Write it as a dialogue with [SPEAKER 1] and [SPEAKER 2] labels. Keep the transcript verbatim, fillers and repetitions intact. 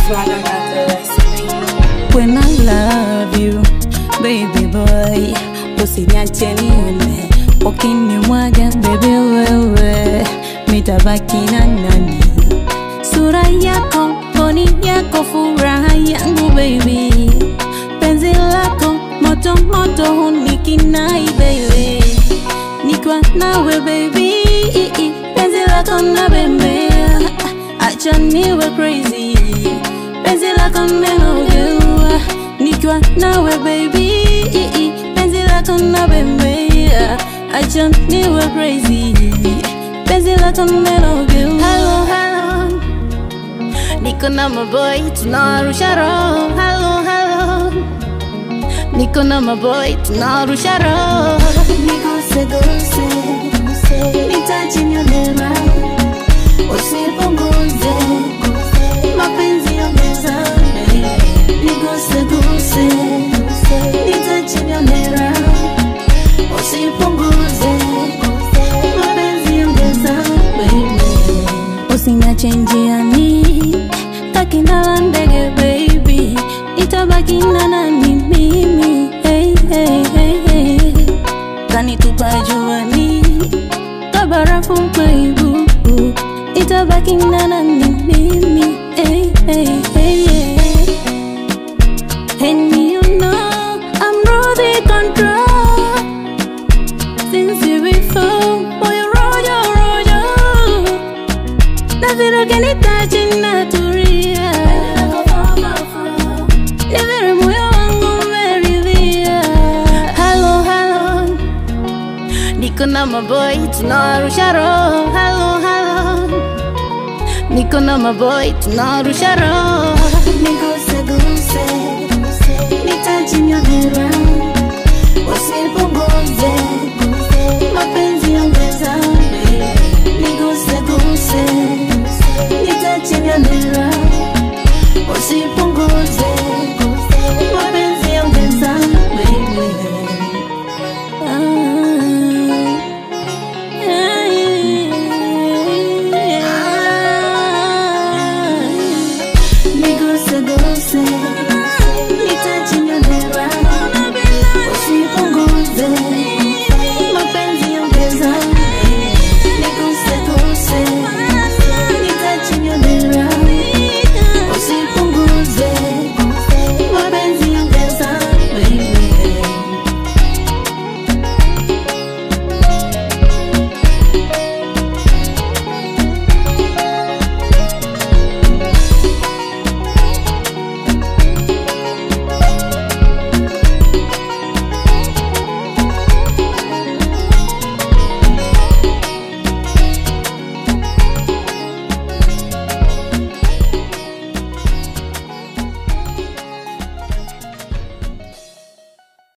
[SPEAKER 1] When I love you, baby boy, usiniache niende. Ukinimwaga baby wewe, mitabaki na nani? Sura yako, poni yako, furaha yangu baby. Penzi lako, moto moto hunikinai baby. Nikwa nawe baby, penzi lako na bembea. Acha niwe crazy, penzi lako menogewa. Nikwa nawe baby, penzi lako na bembea. Acha niwe crazy, penzi lako menogewa. Hello, hello, niko na maboy, tunarusha roho. Hello, hello, niko na maboy, tunarusha roho.
[SPEAKER 2] Niguse guse, nitaje nyonera, usipunguze mapenzi ongeza. Niguse guse, nitaje nyonera, usipunguze mapenzi ongeza.
[SPEAKER 1] Usiniache njiani, kakindala ndege baby. Nitabaki na nani mimi? Hey, hey, hey, hey. Kanitupa juani, kabarafu maibu. Nitabaki na nani mimi? Hey, hey, hey, hey. And you know I'm losing control. Since you before, boy, rojo, rojo. Nafiro kenitachi naturia. Nivire moyo wangu meridhia. Hello, hello, niko na maboy, tunarusha roho. Hello, hello, niko na maboy, tunarusha roho.
[SPEAKER 2] Niguse guse, nitaje nyonera, usipunguze mapenzi ongeza. Niguse guse, nitaje nyonera, usipunguze mapenzi ongeza.
[SPEAKER 1] Ah, yeah, yeah.
[SPEAKER 2] Niguse guse.